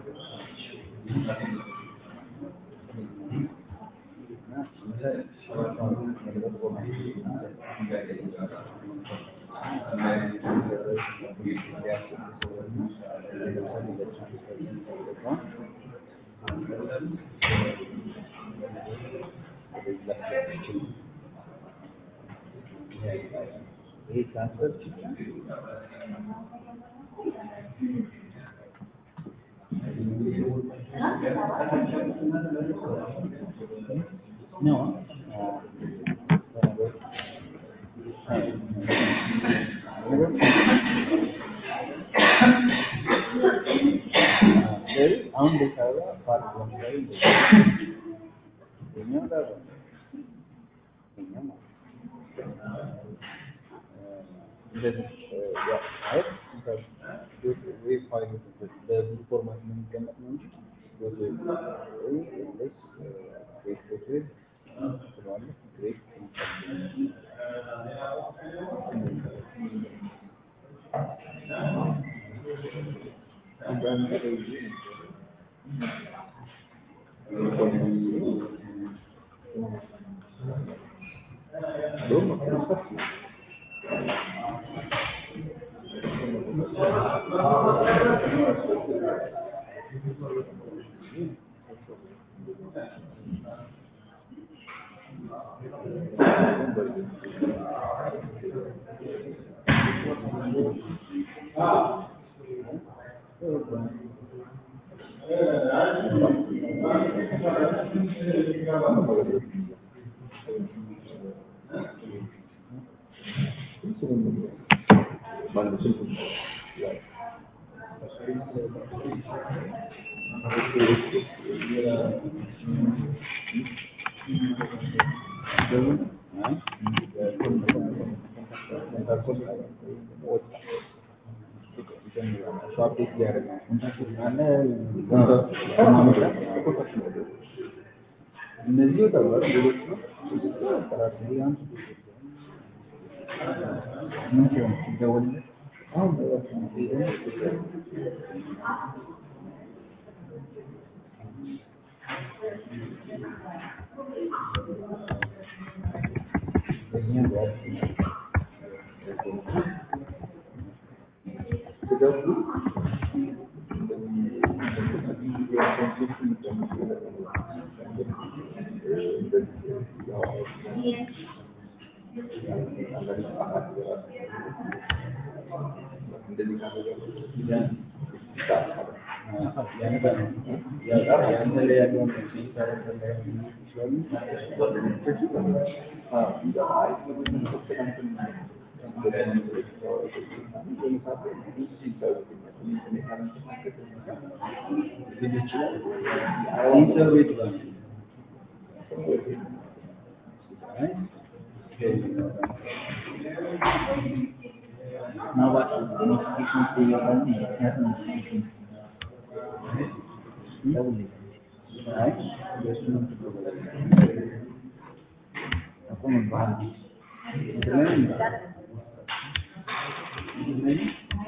ይሄ ትራንስፈር ነው አሁን በሳባ ፓርት ላይ ነው ነው እንደዚህ ያ አይት ወይ ፋይል በዚህ ፎርማት ነው የሚቀመጥ ነው እንጂ እነዚህ ተባለ ሌሎች ነው ተራራያን ምን ሲሆን ደወል አሁን now what notification to your phone has notification double right just want to go apa membahas